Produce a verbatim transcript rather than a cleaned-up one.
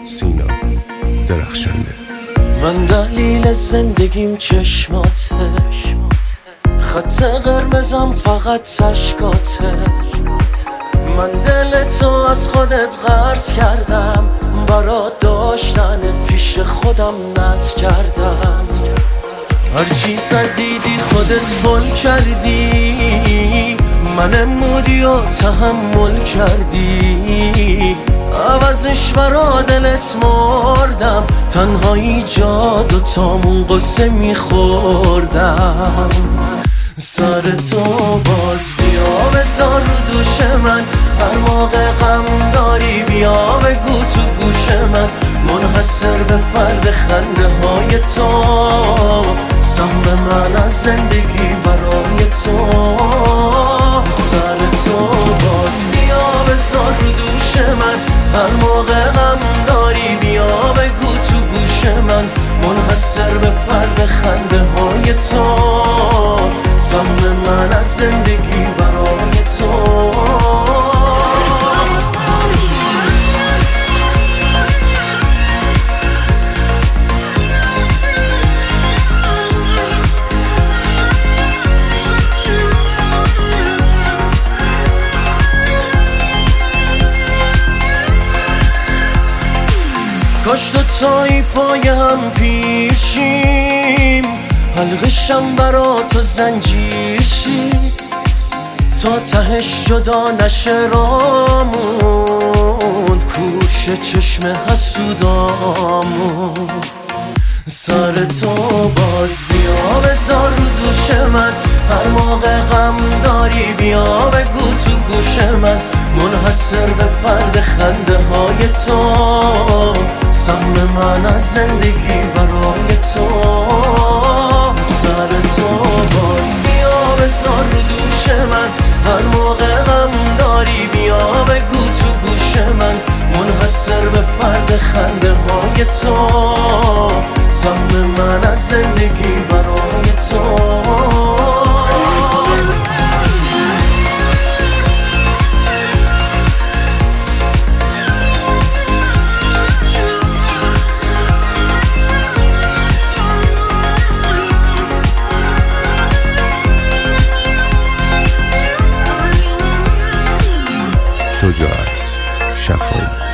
سینا درخشنده. من دلیل زندگیم چشماته، خط قرمزم فقط اشکاته. من دل تو از خودت قرض کردم، برا داشتنت پیش خودم نذر کردم. هرچی دیدی خودت بل کردی، من امودی و تحمل کردی. عوضش برا دلت مردم، تنهایی جاد و تامون قصه میخوردم. سر تو باز بیا بذار رو دوش من، هر موقع غم داری بیا بگو تو گوش من. منحصر به فرد خنده های تو، سهم من از زندگی برای تو. سر تو باز بیا بذار رو دوش من، هر موقع غم داری بیا بگو تو گوش من. منحصر به فرد خنده های تو، سهم من از زندگی برای تو. کاش تو تایی پای هم پیشیم، حلقشم برا تو زنجیر شی، تا تهش جدا نشه رامون، کوش چشم حسودامون. سر تو باز بیا بذار رو دوش من، هر موقع غم داری بیا بگو تو گوش من. منحصر به فرد خنده های تو، سهم من از زندگی برای تو. سر تو باز بیا بذار رو دوش من، هر موقع غم داری بیا بگو تو گوش من. منحصر به فرد خنده های تو، سهم من از زندگی برای تو. شجاعت شفایی.